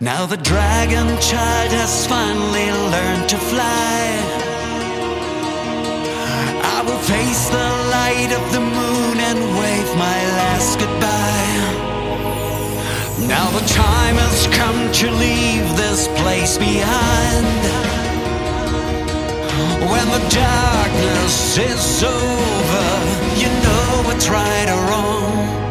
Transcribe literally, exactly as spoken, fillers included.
Now the dragon child has finally learned to fly. I will face the light of the moon and wave my last goodbye. Now the time has come to leave this place behind. When the darkness is over, you know what's right or wrong.